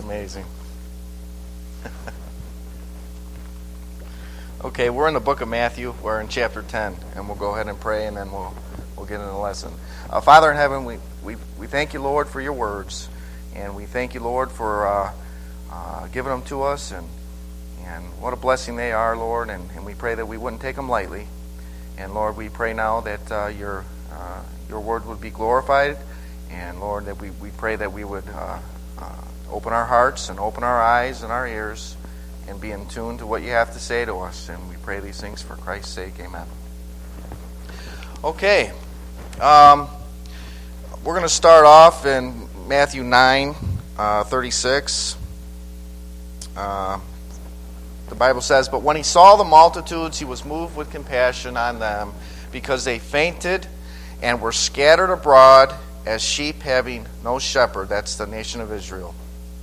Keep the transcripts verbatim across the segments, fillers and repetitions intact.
Amazing. Okay, we're in the book of Matthew. We're in chapter ten, and we'll go ahead and pray, and then we'll we'll get into the lesson. Uh, Father in heaven, we, we we thank you, Lord, for your words, and we thank you, Lord, for uh, uh, giving them to us, and and what a blessing they are, Lord, and, and we pray that we wouldn't take them lightly. And Lord, we pray now that uh, your uh, your word would be glorified, and Lord, that we, we pray that we would uh, uh, open our hearts and open our eyes and our ears and be in tune to what you have to say to us. And we pray these things for Christ's sake. Amen. Okay. Um, we're going to start off in Matthew nine, uh, thirty-six. Uh, the Bible says, "But when he saw the multitudes, he was moved with compassion on them, because they fainted and were scattered abroad as sheep having no shepherd." That's the nation of Israel.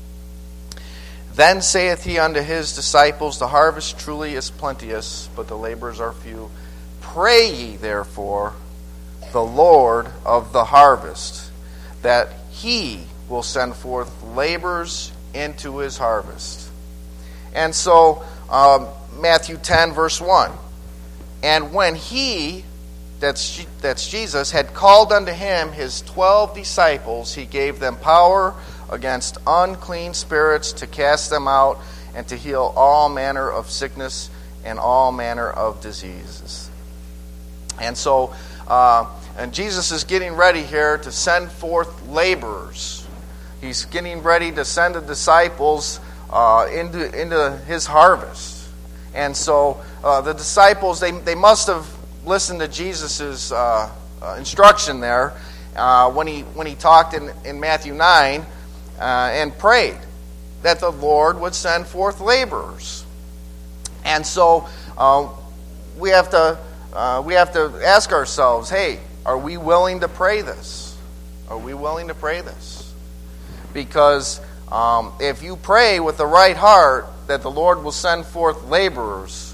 "Then saith he unto his disciples, The harvest truly is plenteous, but the laborers are few. Pray ye therefore the Lord of the harvest, that he will send forth laborers into his harvest." And so, um, Matthew ten, verse one. "And when he," that's, that's Jesus, "had called unto him his twelve disciples, he gave them power against unclean spirits to cast them out, and to heal all manner of sickness and all manner of diseases." And so, uh, and Jesus is getting ready here to send forth laborers. He's getting ready to send the disciples uh, into into his harvest. And so, uh, the disciples, they they must have listened to Jesus' uh, uh, instruction there uh, when he when he talked in, in Matthew nine. Uh, and prayed that the Lord would send forth laborers. And so uh, we have to uh, we have to ask ourselves, hey, are we willing to pray this? Are we willing to pray this? Because um, if you pray with the right heart that the Lord will send forth laborers,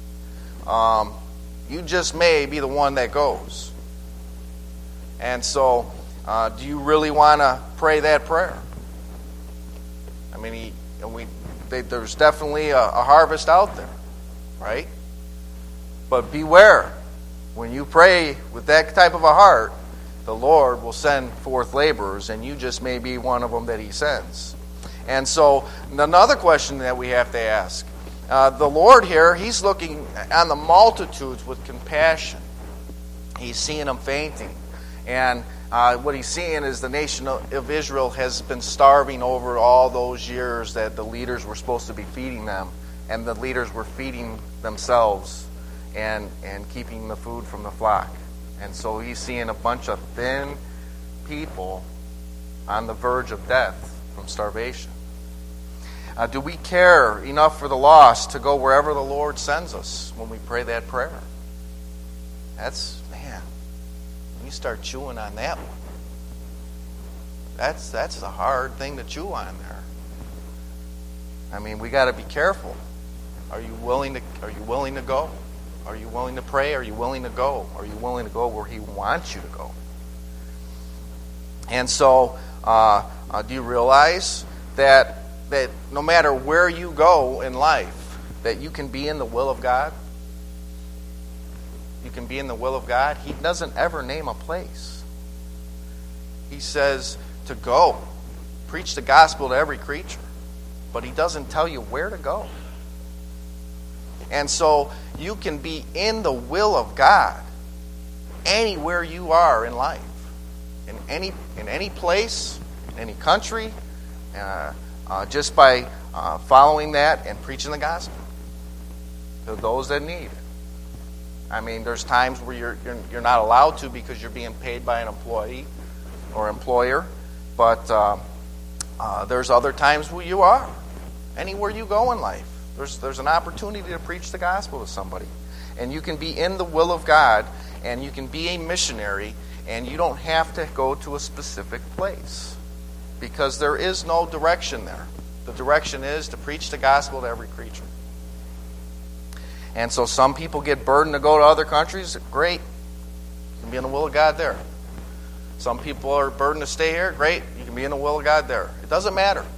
um, you just may be the one that goes. And so, uh, do you really want to pray that prayer? I mean, he, and we, they, there's definitely a, a harvest out there, right? But beware. When you pray with that type of a heart, the Lord will send forth laborers, and you just may be one of them that he sends. And so, another question that we have to ask, uh, the Lord here, he's looking on the multitudes with compassion. He's seeing them fainting. And Uh, what he's seeing is the nation of Israel has been starving over all those years that the leaders were supposed to be feeding them, and the leaders were feeding themselves and and keeping the food from the flock. And so he's seeing a bunch of thin people on the verge of death from starvation. Uh, do we care enough for the lost to go wherever the Lord sends us when we pray that prayer? That's You start chewing on that one. That's that's a hard thing to chew on there. I mean, we got to be careful. Are you willing to? Are you willing to go? Are you willing to pray? Are you willing to go? Are you willing to go where he wants you to go? And so, uh, uh, do you realize that that no matter where you go in life, that you can be in the will of God? You can be in the will of God. He doesn't ever name a place. He says to go, preach the gospel to every creature. But he doesn't tell you where to go. And so you can be in the will of God anywhere you are in life. In any in any place, in any country, uh, uh, just by uh, following that and preaching the gospel to those that need it. I mean, there's times where you're, you're you're not allowed to because you're being paid by an employee or employer, but uh, uh, there's other times where you are. Anywhere you go in life, there's there's an opportunity to preach the gospel to somebody, and you can be in the will of God, and you can be a missionary, and you don't have to go to a specific place because there is no direction there. The direction is to preach the gospel to every creature. And so some people get burdened to go to other countries. Great. You can be in the will of God there. Some people are burdened to stay here. Great. You can be in the will of God there. It doesn't matter.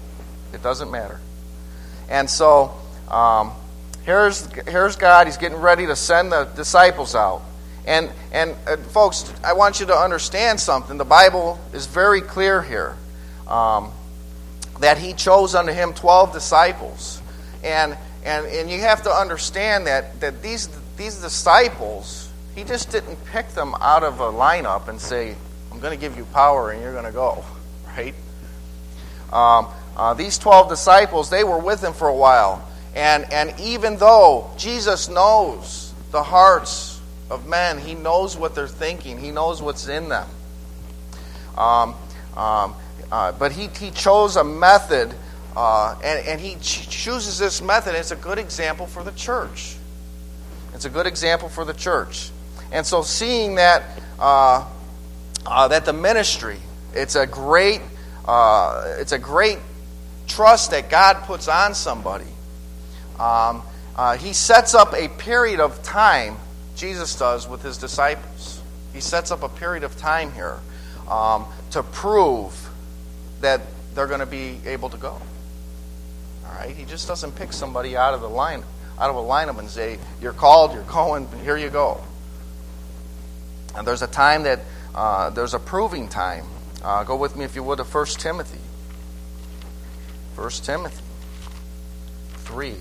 It doesn't matter. And so, um, here's here's God. He's getting ready to send the disciples out. And, and uh, folks, I want you to understand something. The Bible is very clear here. Um, that he chose unto him twelve disciples. And and and you have to understand that, that these these disciples, he just didn't pick them out of a lineup and say, I'm going to give you power and you're going to go. Right? Um, uh, these twelve disciples, they were with him for a while. And and even though Jesus knows the hearts of men, he knows what they're thinking. He knows what's in them. Um, um, uh, but he, he chose a method, uh, and, and he ch- chooses this method. It's a good example for the church. It's a good example for the church. And so seeing that uh, uh, that the ministry, it's a great uh, it's a great trust that God puts on somebody. Um, uh, he sets up a period of time, Jesus does, with his disciples. He sets up a period of time here um, to prove that they're going to be able to go. All right? He just doesn't pick somebody out of the line, out of a lineup and say, you're called, you're going, here you go. And there's a time that, uh, there's a proving time. Uh, go with me, if you would, to First Timothy. First Timothy three.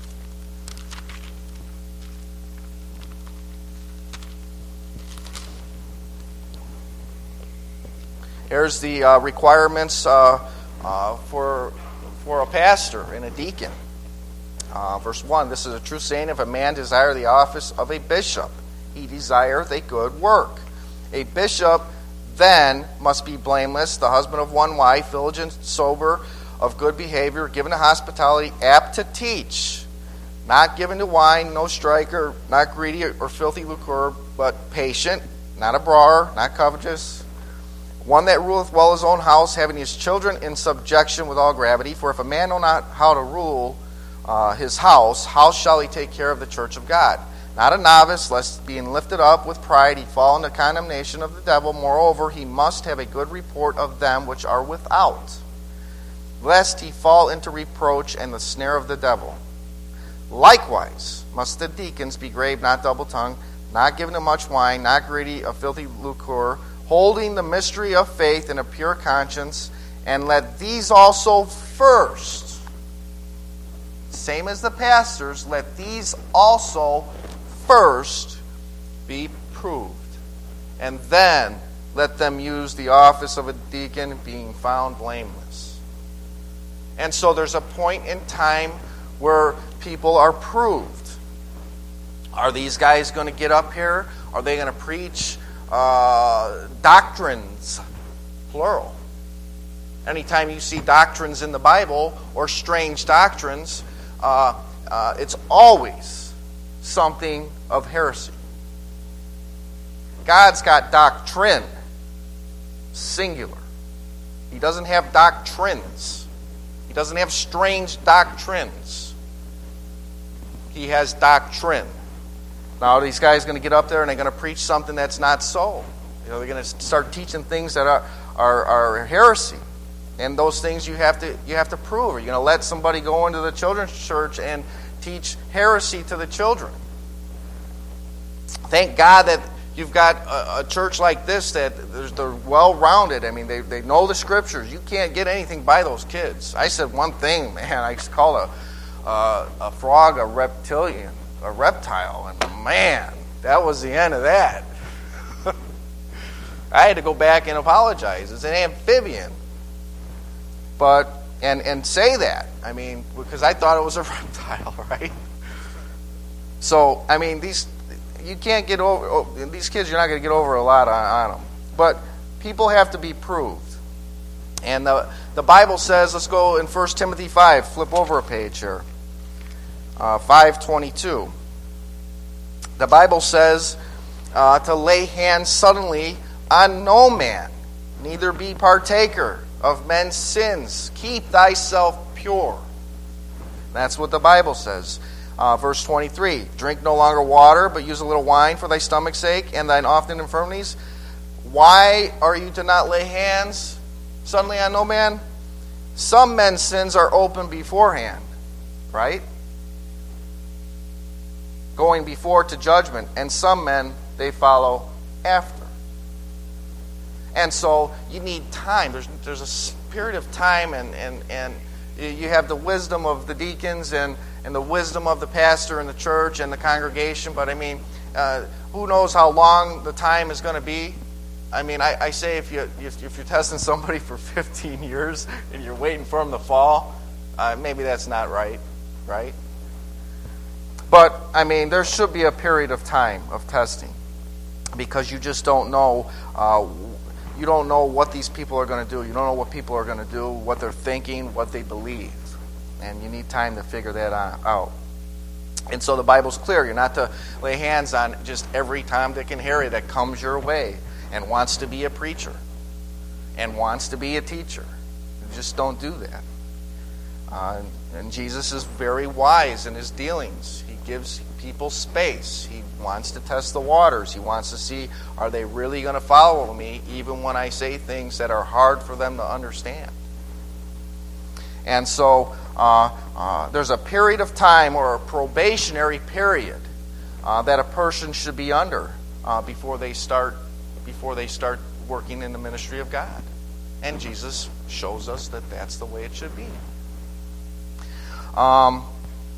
Here's the uh, requirements uh, uh, for for a pastor and a deacon. Uh, verse one, this is a true saying, if a man desire the office of a bishop, he desireth a good work. A bishop then must be blameless, the husband of one wife, diligent, sober, of good behavior, given to hospitality, apt to teach, not given to wine, no striker, not greedy or filthy lucre, but patient, not a brawler, not covetous, one that ruleth well his own house, having his children in subjection with all gravity. For if a man know not how to rule uh, his house, how shall he take care of the church of God? Not a novice, lest being lifted up with pride he fall into condemnation of the devil. Moreover, he must have a good report of them which are without, lest he fall into reproach and the snare of the devil. Likewise must the deacons be grave, not double-tongued, not given to much wine, not greedy of filthy lucre, holding the mystery of faith in a pure conscience, and let these also first, same as the pastors, let these also first be proved. And then let them use the office of a deacon, being found blameless. And so there's a point in time where people are proved. Are these guys going to get up here? Are they going to preach Uh, doctrines, plural? Anytime you see doctrines in the Bible or strange doctrines, uh, uh, it's always something of heresy. God's got doctrine, singular. He doesn't have doctrines. He doesn't have strange doctrines. He has doctrine. Now, are these guys going to get up there and they're going to preach something that's not so? You know, they're going to start teaching things that are, are, are heresy. And those things you have to you have to prove. Are you going to let somebody go into the children's church and teach heresy to the children? Thank God that you've got a, a church like this that they're well-rounded. I mean, they, they know the scriptures. You can't get anything by those kids. I said one thing, man. I used to call a, uh, a frog a reptilian. A reptile, and man, that was the end of that. I had to go back and apologize. It's an amphibian, but and and say that. I mean, because I thought it was a reptile, right? So I mean, these you can't get over these kids. You're not going to get over a lot on, on them, but people have to be proved. And the the Bible says, let's go in First Timothy five. Flip over a page here. Uh, five twenty-two. The Bible says uh, to lay hands suddenly on no man, neither be partaker of men's sins. Keep thyself pure. That's what the Bible says. Uh, verse twenty-three. Drink no longer water, but use a little wine for thy stomach's sake and thine often infirmities. Why are you to not lay hands suddenly on no man? Some men's sins are open beforehand, right? Going before to judgment, and some men, they follow after. And so you need time. There's there's a period of time, and, and, and you have the wisdom of the deacons and, and the wisdom of the pastor in the church and the congregation. But I mean, uh, who knows how long the time is going to be? I mean, I, I say if, you, if you're testing somebody for fifteen years and you're waiting for them to fall, uh, maybe that's not right, right? But, I mean, there should be a period of time of testing, because you just don't know, uh, you don't know what these people are going to do. You don't know what people are going to do, what they're thinking, what they believe. And you need time to figure that out. And so the Bible's clear. You're not to lay hands on just every Tom, Dick, and Harry that comes your way and wants to be a preacher and wants to be a teacher. You just don't do that. Uh, and Jesus is very wise in his dealings. He gives people space. He wants to test the waters. He wants to see, are they really going to follow me even when I say things that are hard for them to understand? And so uh, uh, there's a period of time, or a probationary period, uh, that a person should be under uh, before they start before they start working in the ministry of God. And Jesus shows us that that's the way it should be. Um,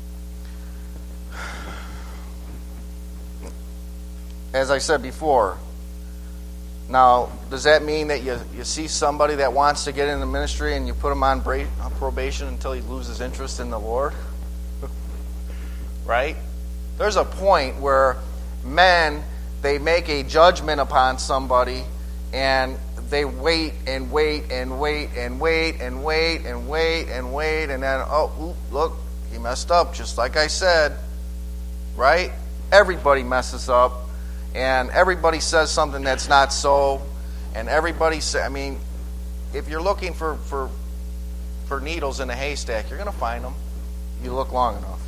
as I said before, now, does that mean that you, you see somebody that wants to get in the ministry and you put him on, bra- on probation until he loses interest in the Lord? Right? There's a point where men, they make a judgment upon somebody, and they wait and wait and wait and wait and wait and wait and wait, and then, oh, oop, look, he messed up, just like I said. Right? Everybody messes up, and everybody says something that's not so, and everybody say, I mean, if you're looking for, for, for needles in a haystack, you're going to find them. You look long enough.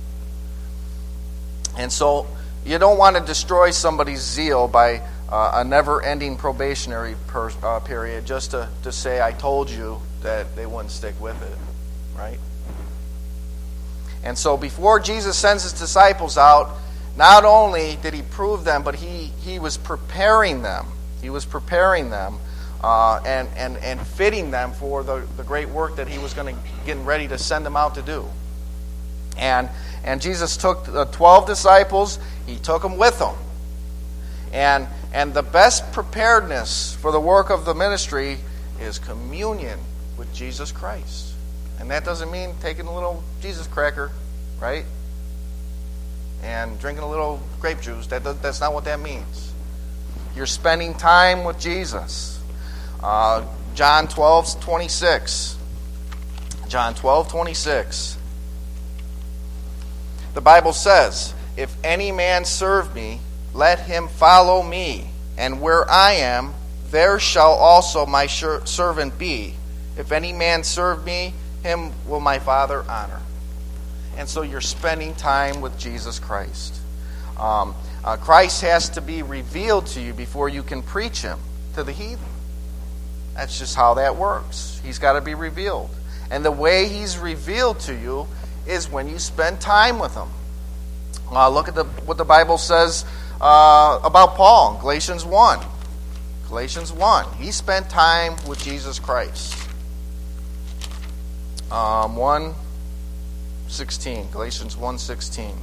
And so you don't want to destroy somebody's zeal by uh, a never-ending probationary per, uh, period just to, to say, I told you, that they wouldn't stick with it, right? And so before Jesus sends his disciples out, not only did he prove them, but he, he was preparing them. He was preparing them uh, and, and, and fitting them for the, the great work that he was going to get ready to send them out to do. And and Jesus took the twelve disciples, he took them with him. And, and the best preparedness for the work of the ministry is communion with Jesus Christ. And that doesn't mean taking a little Jesus cracker, right? And drinking a little grape juice. That That's not what that means. You're spending time with Jesus. Uh, John twelve twenty-six. John twelve twenty-six. The Bible says, if any man serve me, let him follow me. And where I am, there shall also my servant be. If any man serve me, him will my Father honor. And so you're spending time with Jesus Christ. Um, uh, Christ has to be revealed to you before you can preach him to the heathen. That's just how that works. He's got to be revealed. And the way he's revealed to you is when you spend time with him. Uh, look at the, what the Bible says uh, about Paul in Galatians one. Galatians one. He spent time with Jesus Christ. Um, one sixteen. Galatians one sixteen.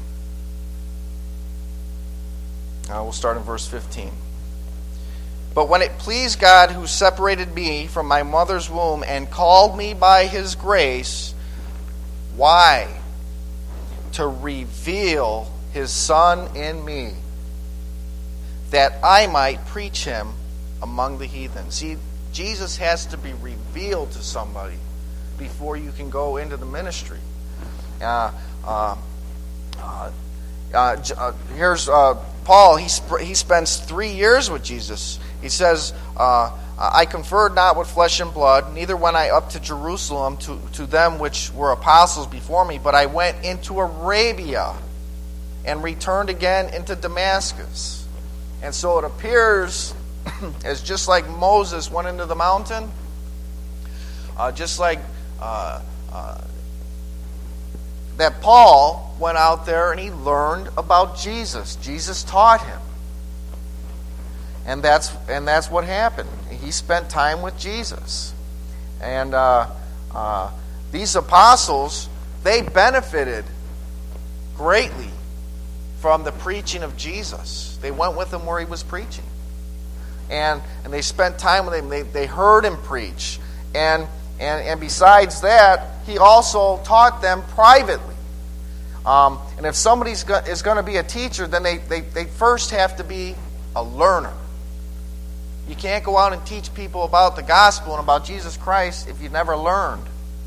Uh, we'll start in verse fifteen. But when it pleased God, who separated me from my mother's womb and called me by his grace, why? To reveal his Son in me, that I might preach him among the heathen. See, Jesus has to be revealed to somebody before you can go into the ministry. Uh, uh, uh, uh, uh, here's uh, Paul. He sp- he spends three years with Jesus. He says, uh, I conferred not with flesh and blood, neither went I up to Jerusalem to, to them which were apostles before me, but I went into Arabia and returned again into Damascus. And so it appears as just like Moses went into the mountain, uh, just like uh, uh, that Paul went out there and he learned about Jesus. Jesus taught him. And that's and that's what happened. He spent time with Jesus. And uh, uh, these apostles, they benefited greatly from the preaching of Jesus. They went with him where he was preaching. And and they spent time with him. They, they heard him preach. And, and, and besides that, he also taught them privately. Um, and if somebody is going to be a teacher, then they, they, they first have to be a learner. You can't go out and teach people about the gospel and about Jesus Christ if you've never learned.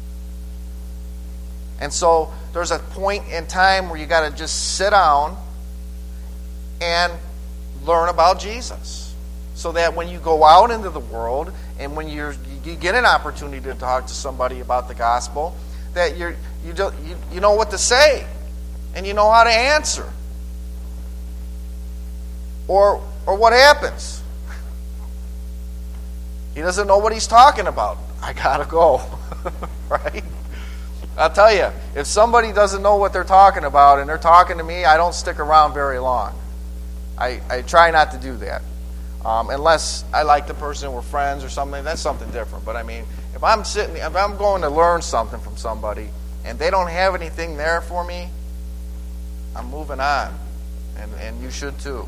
And so there's a point in time where you got to just sit down and learn about Jesus, so that when you go out into the world and when you're, you get an opportunity to talk to somebody about the gospel, that you're, you do, you you know what to say and you know how to answer. Or or what happens? He doesn't know what he's talking about. I gotta go, right? I'll tell you, if somebody doesn't know what they're talking about and they're talking to me, I don't stick around very long. I, I try not to do that. Um, unless I like the person, we're friends or something, that's something different. But I mean, if I'm sitting, if I'm going to learn something from somebody and they don't have anything there for me, I'm moving on. And, and you should too.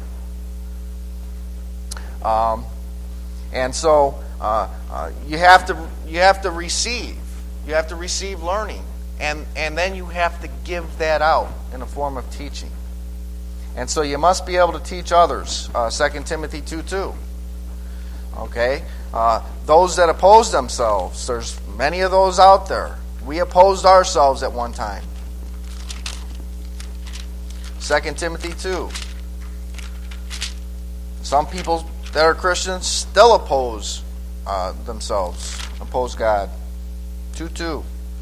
Um, and so uh, uh, you have to you have to receive. You have to receive learning. And, and then you have to give that out in a form of teaching. And so you must be able to teach others. Uh, Second Timothy two two. Okay? Uh, those that oppose themselves. There's many of those out there. We opposed ourselves at one time. Second Timothy two. Some people that are Christians still oppose uh, themselves. Oppose God. two two.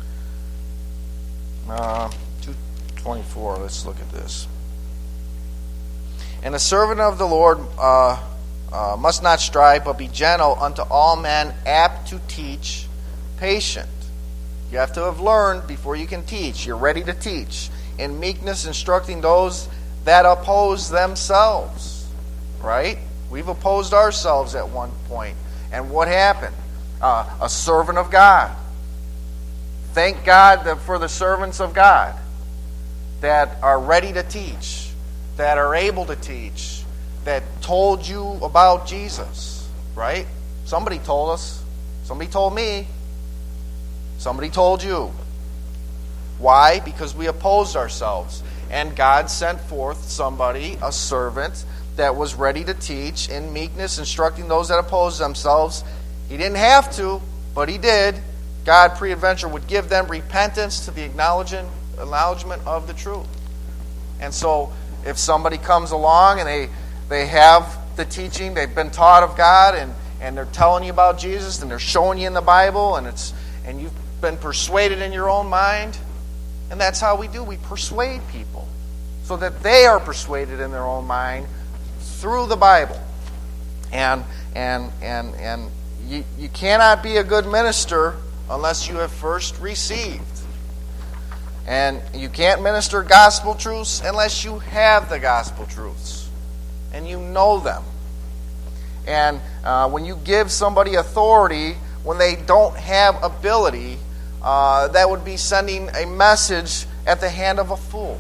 Uh, two twenty-four. Let's look at this. And a servant of the Lord uh, uh, must not strive, but be gentle unto all men, apt to teach, patient. You have to have learned before you can teach. You're ready to teach. In meekness, instructing those that oppose themselves. Right? We've opposed ourselves at one point. And what happened? Uh, a servant of God. Thank God for the servants of God that are ready to teach, that are able to teach, that told you about Jesus, right? Somebody told us. Somebody told me. Somebody told you. Why? Because we opposed ourselves. And God sent forth somebody, a servant, that was ready to teach in meekness, instructing those that oppose themselves. He didn't have to, but he did. God, pre-adventure, would give them repentance to the acknowledgement of the truth. And so, if somebody comes along and they they have the teaching, they've been taught of God, and, and they're telling you about Jesus, and they're showing you in the Bible, and it's and you've been persuaded in your own mind, and that's how we do. We persuade people so that they are persuaded in their own mind through the Bible. And and and and you, you cannot be a good minister unless you have first received. And you can't minister gospel truths unless you have the gospel truths. And you know them. And uh, when you give somebody authority when they don't have ability, uh, that would be sending a message at the hand of a fool.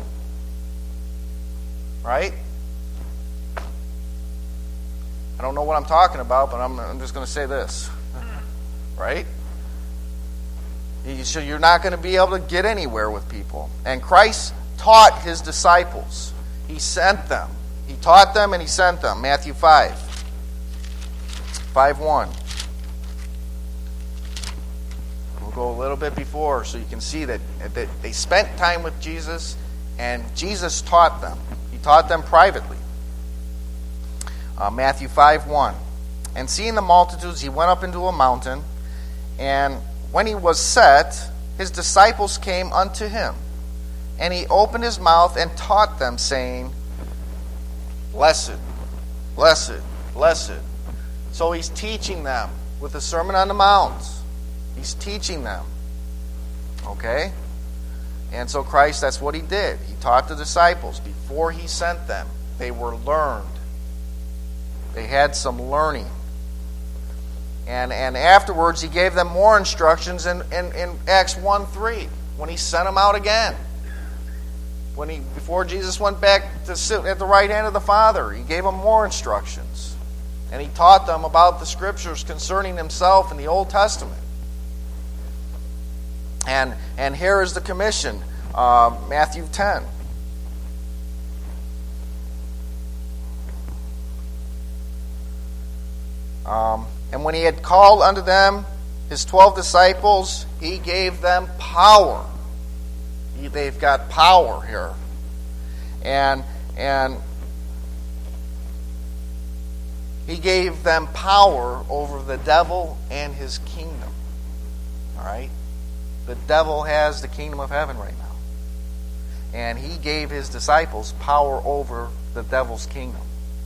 Right? I don't know what I'm talking about, but I'm, I'm just going to say this. Right? So you're not going to be able to get anywhere with people. And Christ taught his disciples. He sent them. He taught them and he sent them. Matthew five. five one. We'll go a little bit before so you can see that, that they spent time with Jesus and Jesus taught them. He taught them privately. Uh, Matthew five one. And seeing the multitudes, he went up into a mountain, and when he was set, his disciples came unto him. And he opened his mouth and taught them, saying, Blessed, blessed, blessed. So he's teaching them with the Sermon on the Mount. He's teaching them. Okay? And so Christ, that's what he did. He taught the disciples before he sent them. They were learned. They had some learning. And and afterwards, he gave them more instructions in, in, in Acts one three, when he sent them out again. When he before Jesus went back to sit at the right hand of the Father, he gave them more instructions. And he taught them about the Scriptures concerning himself in the Old Testament. And, and here is the commission, uh, Matthew ten. Um, and when he had called unto them his twelve disciples, he gave them power. He, they've got power here. And, and he gave them power over the devil and his kingdom. All right? The devil has the kingdom of heaven right now. And he gave his disciples power over the devil's kingdom.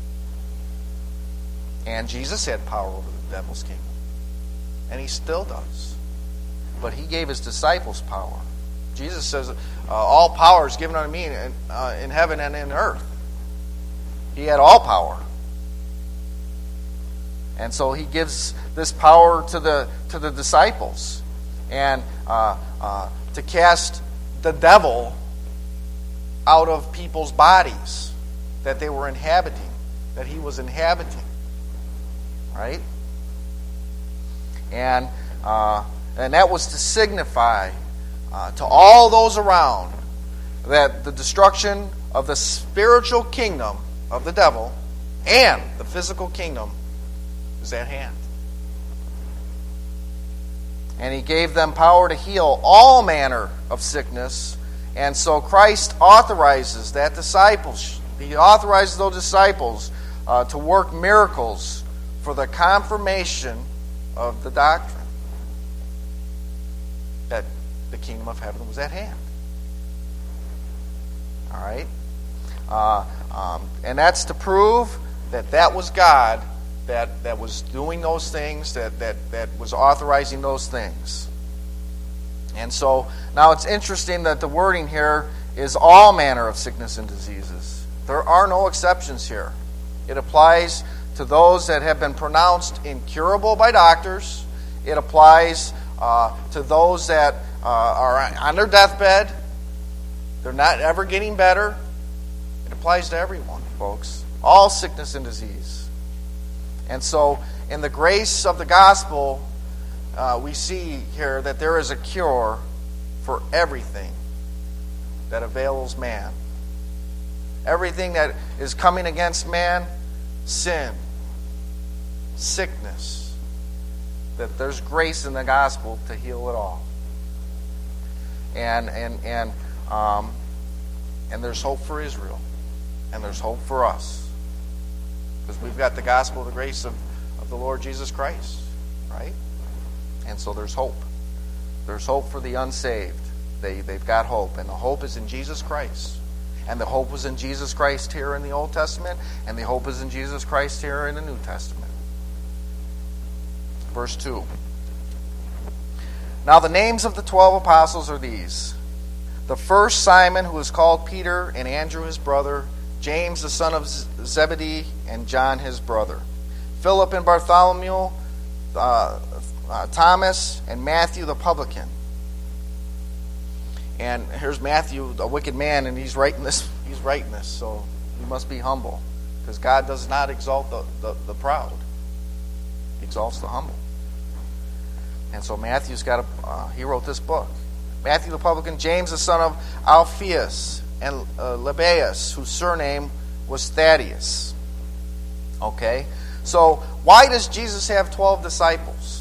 And Jesus had power over the devil's kingdom. And he still does. But he gave his disciples power. Jesus says, uh, all power is given unto me in, uh, in heaven and in earth. He had all power. And so he gives this power to the to the disciples. And uh, uh, to cast the devil out of people's bodies that they were inhabiting, that he was inhabiting. Right? And uh, and that was to signify uh, to all those around that the destruction of the spiritual kingdom of the devil and the physical kingdom is at hand. And he gave them power to heal all manner of sickness. And so Christ authorizes that disciples. He authorizes those disciples uh, to work miracles for the confirmation of the doctrine that the kingdom of heaven was at hand. All right? Uh, um, and that's to prove that that was God that, that was doing those things, that, that, that was authorizing those things. And so, now it's interesting that the wording here is all manner of sickness and diseases. There are no exceptions here. It applies to those that have been pronounced incurable by doctors. It applies uh, to those that uh, are on their deathbed. They're not ever getting better. It applies to everyone, folks. All sickness and disease. And so, in the grace of the gospel, uh, we see here that there is a cure for everything that avails man. Everything that is coming against man, sin, sickness, that there's grace in the gospel to heal it all. And and and um, and there's hope for Israel, and there's hope for us, because we've got the gospel of the grace of, of the Lord Jesus Christ, right? And so there's hope. There's hope for the unsaved. They they've got hope, and the hope is in Jesus Christ. And the hope was in Jesus Christ here in the Old Testament, and the hope is in Jesus Christ here in the New Testament. Verse two. Now the names of the twelve apostles are these. The first, Simon, who is called Peter, and Andrew his brother, James the son of Zebedee, and John his brother, Philip and Bartholomew, uh, uh, Thomas, and Matthew the publican. And here's Matthew, a wicked man, and he's writing this. He's writing this, so he must be humble, because God does not exalt the, the, the proud; He exalts the humble. And so Matthew's got a. Uh, he wrote this book. Matthew the publican, James the son of Alphaeus, and uh, Lebbaeus, whose surname was Thaddeus. Okay, so why does Jesus have twelve disciples?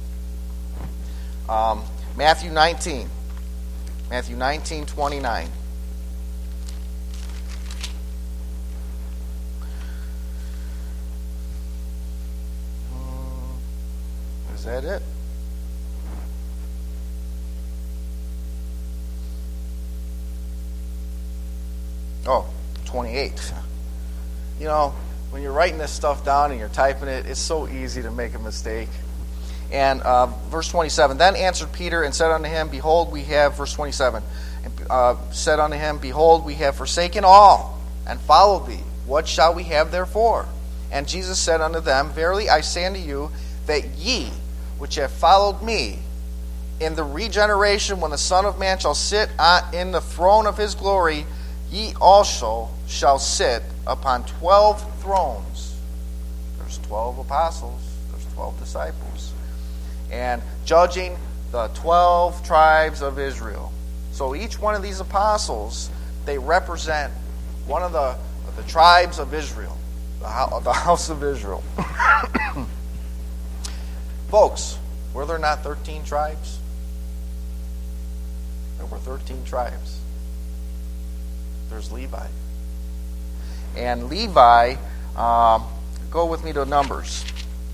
Um, Matthew nineteen. Matthew nineteen, twenty-nine. Is that it? Oh, twenty-eight. You know, when you're writing this stuff down and you're typing it, it's so easy to make a mistake. And uh, verse twenty-seven, then answered Peter and said unto him, behold, we have, verse twenty-seven, uh, said unto him, behold, we have forsaken all, and followed thee. What shall we have therefore? And Jesus said unto them, verily I say unto you, that ye, which have followed me, in the regeneration, when the Son of Man shall sit on, in the throne of his glory, ye also shall sit upon twelve thrones. There's twelve apostles, there's twelve disciples. And judging the twelve tribes of Israel. So each one of these apostles, they represent one of the, the tribes of Israel, the, the house of Israel. Folks, were there not thirteen tribes? There were thirteen tribes. There's Levi. And Levi, um, go with me to Numbers.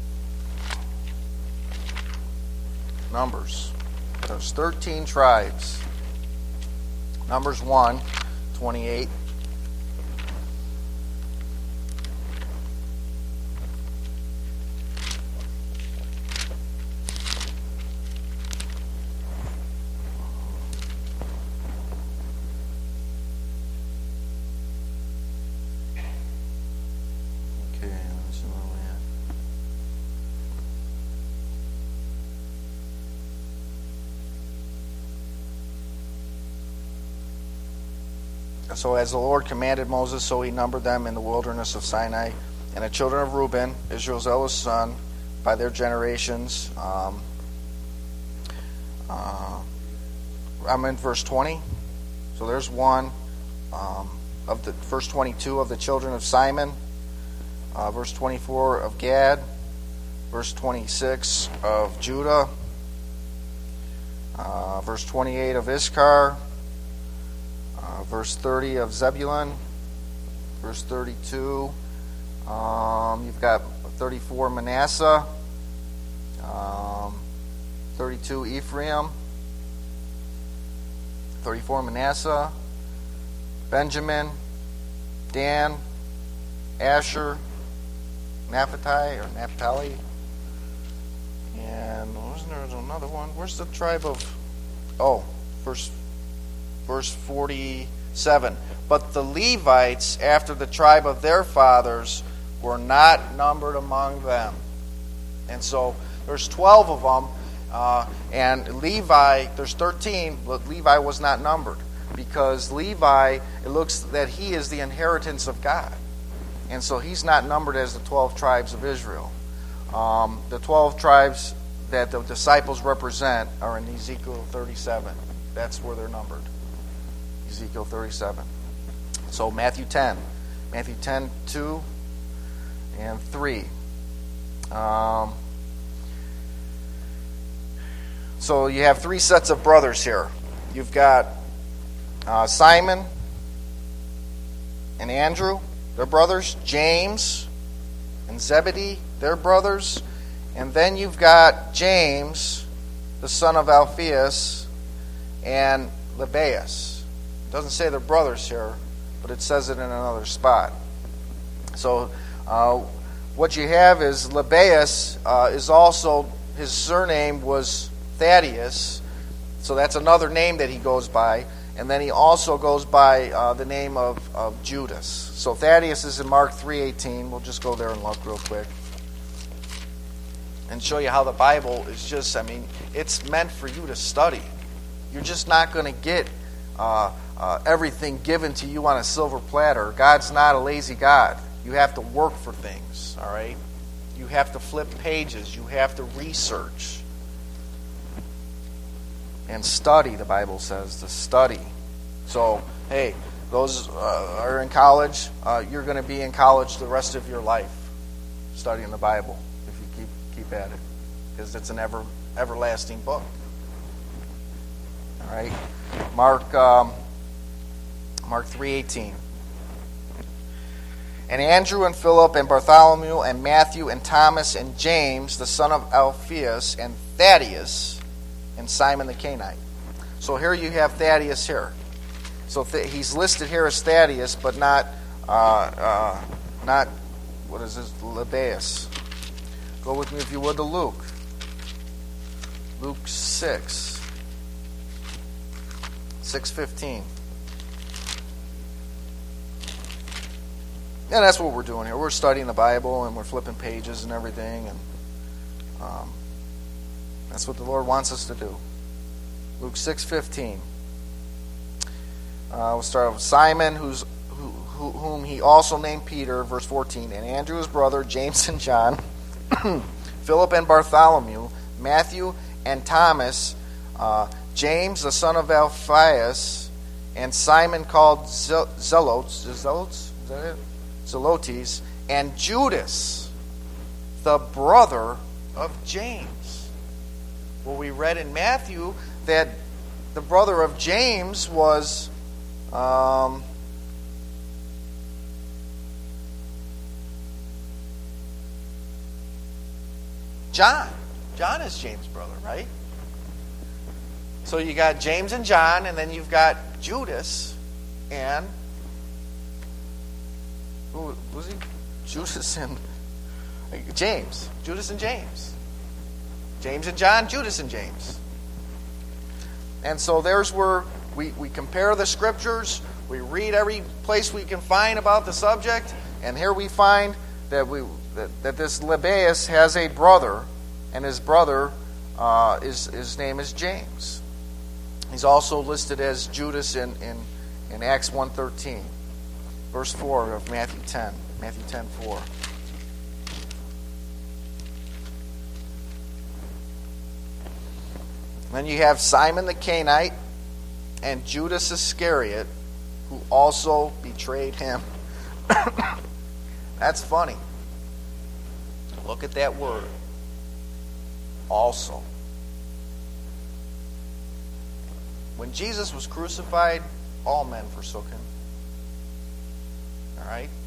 Numbers. There's thirteen tribes. Numbers one, twenty-eight. So as the Lord commanded Moses, so he numbered them in the wilderness of Sinai. And the children of Reuben, Israel's eldest son, by their generations. Um, uh, I'm in verse twenty. So there's one. Um, of the verse twenty-two of the children of Simon. Uh, verse twenty-four of Gad. Verse twenty-six of Judah. Uh, verse twenty-eight of Issachar. Uh, verse thirty of Zebulun, verse thirty-two, um, you've got thirty-four Manasseh, um, thirty-two Ephraim, thirty-four Manasseh, Benjamin, Dan, Asher, Naphtali or Naphtali, and wasn't there another one? Where's the tribe of? Oh, verse. Verse forty-seven. But the Levites, after the tribe of their fathers, were not numbered among them. And so there's twelve of them, uh, and Levi, there's thirteen, but Levi was not numbered. Because Levi, it looks that he is the inheritance of God. And so he's not numbered as the twelve tribes of Israel. Um, the twelve tribes that the disciples represent are in Ezekiel thirty-seven. That's where they're numbered. Ezekiel thirty-seven. So Matthew ten. Matthew ten, two and three. Um, so you have three sets of brothers here. You've got uh, Simon and Andrew, their brothers. James and Zebedee, their brothers. And then you've got James, the son of Alphaeus, and Lebbaeus. It doesn't say they're brothers here, but it says it in another spot. So uh, what you have is Lebbaeus uh, is also, his surname was Thaddeus, so that's another name that he goes by. And then he also goes by uh, the name of, of Judas. So Thaddeus is in Mark three eighteen. We'll just go there and look real quick. And show you how the Bible is just, I mean, it's meant for you to study. You're just not going to get uh, uh, everything given to you on a silver platter. God's not a lazy God. You have to work for things, all right? You have to flip pages. You have to research. And study, the Bible says, to study. So, hey, those uh, are in college. Uh, you're going to be in college the rest of your life studying the Bible if you keep keep at it, because it's an ever everlasting book. All right, Mark um, Mark three eighteen. And Andrew and Philip and Bartholomew and Matthew and Thomas and James, the son of Alphaeus, and Thaddeus, and Simon the Canaanite. So here you have Thaddeus here. So th- he's listed here as Thaddeus, but not uh, uh, not what is this? Lebbaeus. Go with me if you would to Luke. Luke six. six fifteen. And that's what we're doing here. We're studying the Bible and we're flipping pages and everything. And um, that's what the Lord wants us to do. Luke six fifteen. Uh, we'll start with Simon, who's who, who, whom he also named Peter, verse fourteen, and Andrew his brother, James and John, Philip and Bartholomew, Matthew and Thomas, uh, James the son of Alphaeus, and Simon called Zelotes, Zelotes, is that it? Zelotes, and Judas, the brother of James. Well, we read in Matthew that the brother of James was um, John. John is James' brother, right? So you got James and John, and then you've got Judas and who was he? Judas and James. Judas and James. James and John, Judas and James. And so there's where we, we compare the scriptures. We read every place we can find about the subject. And here we find that we that, that this Lebbaeus has a brother. And his brother, uh, is, his name is James. He's also listed as Judas in, in, in Acts one thirteen. Verse four of Matthew ten. Matthew ten four. Then you have Simon the Canaanite and Judas Iscariot, who also betrayed him. That's funny. Look at that word. Also. When Jesus was crucified, all men forsook him. All right?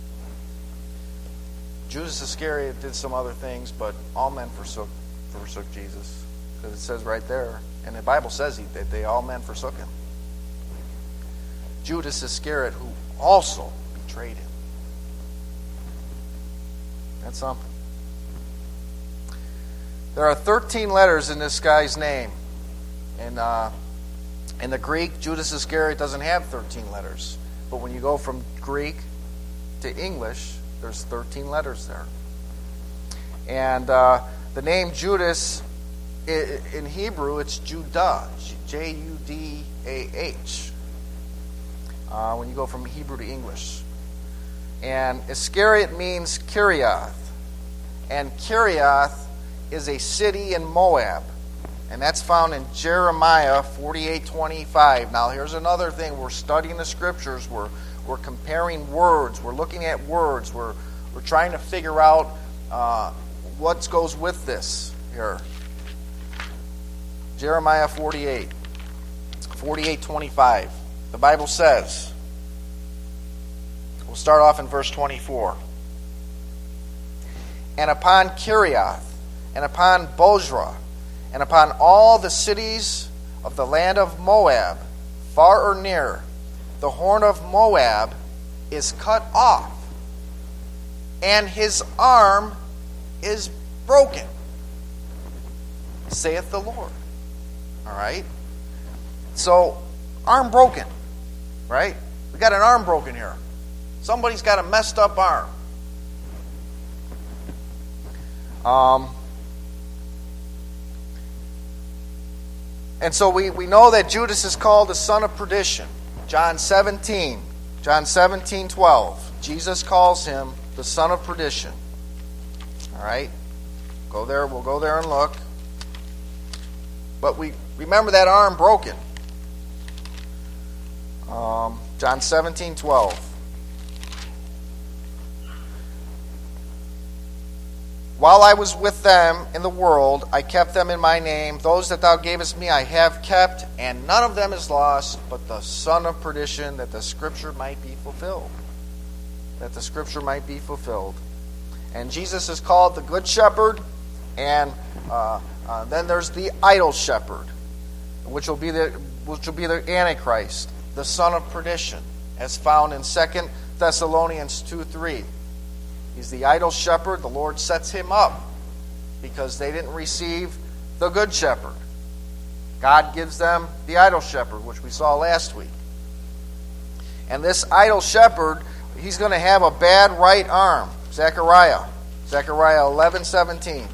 Judas Iscariot did some other things, but all men forsook forsook Jesus. Because it says right there, and the Bible says he, that they all men forsook him. Judas Iscariot, who also betrayed him. That's something. There are thirteen letters in this guy's name. And uh, in the Greek, Judas Iscariot doesn't have thirteen letters. But when you go from Greek to English, there's thirteen letters there. And uh, the name Judas, in Hebrew, it's Judah, J U D A H, uh, when you go from Hebrew to English. And Iscariot means Kiriath. And Kiriath is a city in Moab. And that's found in Jeremiah forty-eight twenty-five. Now, here's another thing. We're studying the scriptures. We're, we're comparing words. We're looking at words. We're, we're trying to figure out uh, what goes with this here. Jeremiah forty-eight, forty-eight twenty-five. The Bible says, we'll start off in verse twenty-four. And upon Kiriath, and upon Bozrah, and upon all the cities of the land of Moab, far or near, the horn of Moab is cut off, and his arm is broken, saith the Lord. All right? So, arm broken, right? We got an arm broken here. Somebody's got a messed up arm. Um, and so we, we know that Judas is called the son of perdition. John seventeen, John seventeen twelve. Jesus calls him the son of perdition. All right? Go there, we'll go there and look. But we remember that arm broken. Um, John seventeen twelve. While I was with them in the world, I kept them in my name. Those that thou gavest me I have kept, and none of them is lost, but the son of perdition, that the scripture might be fulfilled. That the scripture might be fulfilled. And Jesus is called the good shepherd, and uh, uh, then there's the idol shepherd, which will be the which will be the Antichrist, the son of perdition, as found in Second Thessalonians two three. He's the idol shepherd. The Lord sets him up because they didn't receive the good shepherd. God gives them the idol shepherd, which we saw last week. And this idol shepherd, he's going to have a bad right arm. Zechariah. Zechariah eleven seventeen.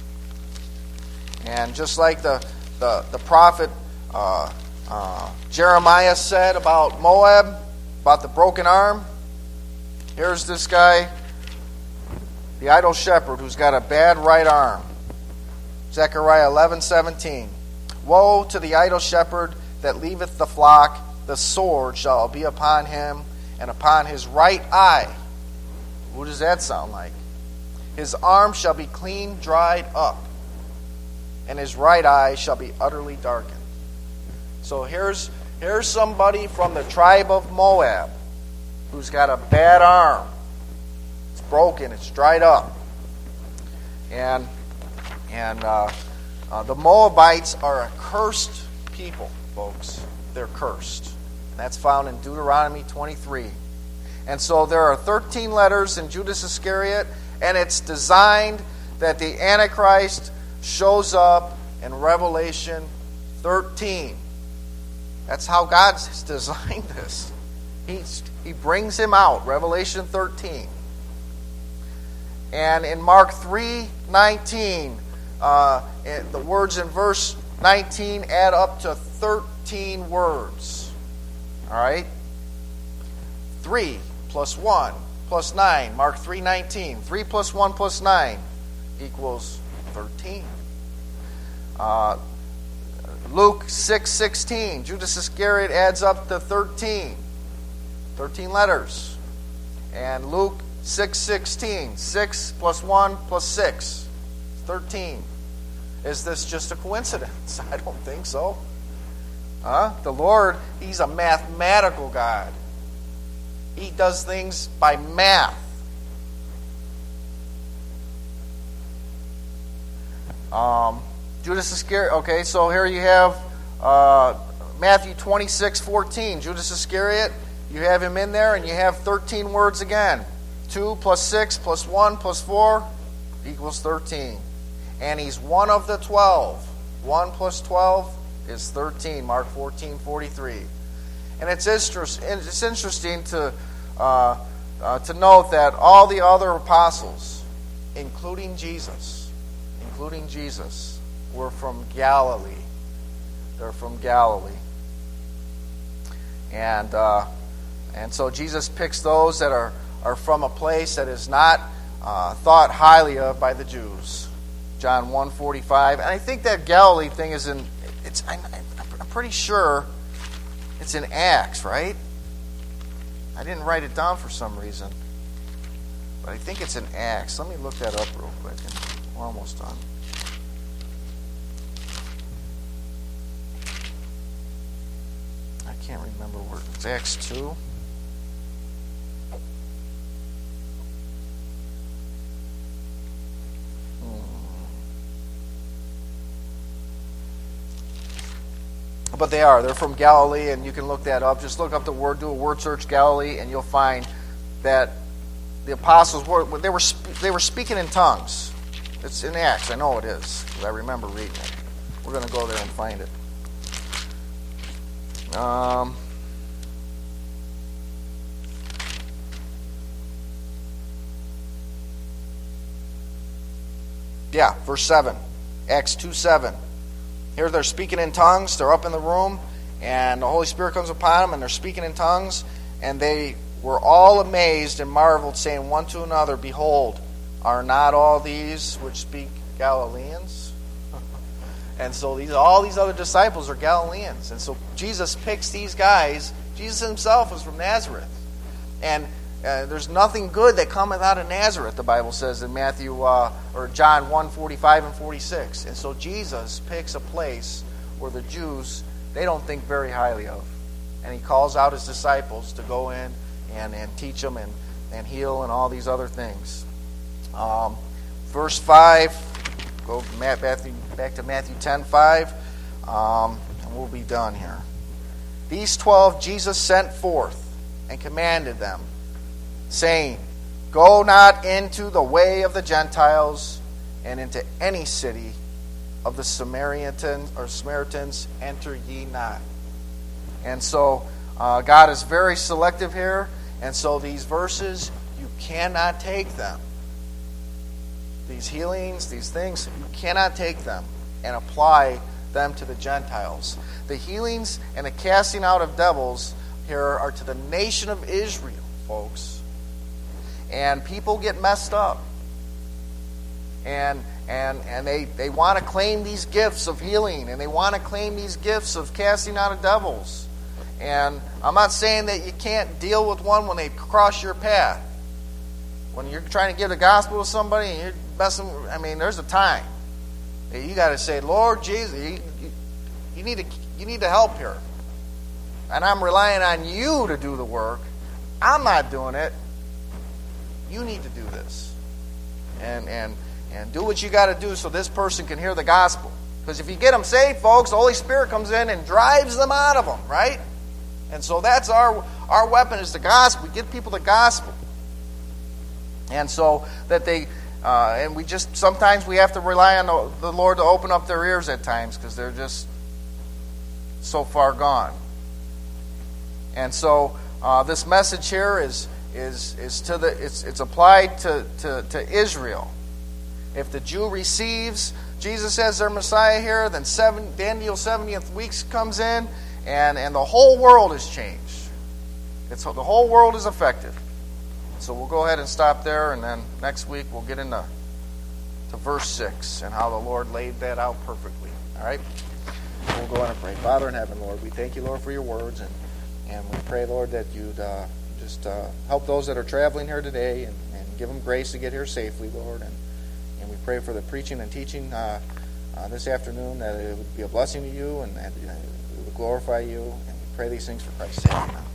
And just like the, the, the prophet uh, uh, Jeremiah said about Moab, about the broken arm, here's this guy, the idol shepherd, who's got a bad right arm. Zechariah eleven seventeen. Woe to the idol shepherd that leaveth the flock, the sword shall be upon him, and upon his right eye. What does that sound like? His arm shall be clean dried up, and his right eye shall be utterly darkened. So here's, here's somebody from the tribe of Moab who's got a bad arm. It's broken, it's dried up. And, and uh, uh, the Moabites are a cursed people, folks. They're cursed. And that's found in Deuteronomy twenty-three. And so there are thirteen letters in Judas Iscariot, and it's designed that the Antichrist shows up in Revelation thirteen. That's how God's designed this. He's, he brings him out, Revelation thirteen. And in Mark three nineteen, uh, the words in verse nineteen add up to thirteen words. All right? three plus one plus nine. Mark three nineteen. three plus one plus nine equals thirteen. Uh, Luke six sixteen. Judas Iscariot adds up to thirteen. thirteen letters. And Luke six sixteen. six plus one plus six. thirteen. Is this just a coincidence? I don't think so. Huh? The Lord, He's a mathematical God. He does things by math. Um, Judas Iscariot. Okay, so here you have uh, Matthew twenty-six fourteen. Judas Iscariot, you have him in there, and you have thirteen words again. two plus six plus one plus four equals thirteen. And he's one of the twelve. one plus twelve is thirteen. Mark fourteen forty-three. And it's it's interesting to uh, uh, to note that all the other apostles, including Jesus, including Jesus, were from Galilee. They're from Galilee, and uh, and so Jesus picks those that are are from a place that is not uh, thought highly of by the Jews. John one forty-five, and I think that Galilee thing is in. It's I'm, I'm pretty sure. It's in Acts, right? I didn't write it down for some reason. But I think it's in Acts. Let me look that up real quick. And we're almost done. I can't remember where. It's Acts two. But they are. They're from Galilee, and you can look that up. Just look up the word, do a word search, Galilee, and you'll find that the apostles were they were they were speaking in tongues. It's in Acts. I know it is, because I remember reading it. We're going to go there and find it. Um, yeah, verse seven, Acts two seven. Here they're speaking in tongues. They're up in the room, and the Holy Spirit comes upon them, and they're speaking in tongues. And they were all amazed and marveled, saying one to another, Behold, are not all these which speak Galileans? And so these all these other disciples are Galileans. And so Jesus picks these guys. Jesus himself was from Nazareth. And uh, there's nothing good that cometh out of Nazareth, the Bible says in Matthew uh, or John one forty-five and forty-six. And so Jesus picks a place where the Jews, they don't think very highly of. And he calls out his disciples to go in and, and teach them and, and heal and all these other things. Um, verse five, go Matthew, back to Matthew ten five, um, and we'll be done here. These twelve Jesus sent forth and commanded them, saying, Go not into the way of the Gentiles, and into any city, of the Samaritans or Samaritans enter ye not. And so uh, God is very selective here, and so these verses, you cannot take them. These healings, these things, you cannot take them and apply them to the Gentiles. The healings and the casting out of devils here are to the nation of Israel, folks. And people get messed up. And and and they, they want to claim these gifts of healing, and they want to claim these gifts of casting out of devils. And I'm not saying that you can't deal with one when they cross your path. When you're trying to give the gospel to somebody and you're messing, I mean, there's a time. You got to say, Lord Jesus, you, you, you need to you need to help here. And I'm relying on you to do the work. I'm not doing it. You need to do this. And and and do what you got to do so this person can hear the gospel. Because if you get them saved, folks, the Holy Spirit comes in and drives them out of them, right? And so that's our our weapon is the gospel. We give people the gospel. And so that they, uh, and we just, sometimes we have to rely on the, the Lord to open up their ears at times because they're just so far gone. And so uh, this message here is is is to the it's it's applied to, to, to Israel. If the Jew receives Jesus as their Messiah here, then seven Daniel seventieth weeks comes in, and, and the whole world is changed. It's the whole world is affected. So we'll go ahead and stop there, and then next week we'll get into to verse six and how the Lord laid that out perfectly. All right? We'll go on and pray. Father in heaven, Lord, we thank you, Lord, for your words, and, and we pray, Lord, that you'd uh, just uh, help those that are traveling here today and, and give them grace to get here safely, Lord. And, and we pray for the preaching and teaching uh, uh, this afternoon, that it would be a blessing to you and that it would glorify you. And we pray these things for Christ's sake. Amen.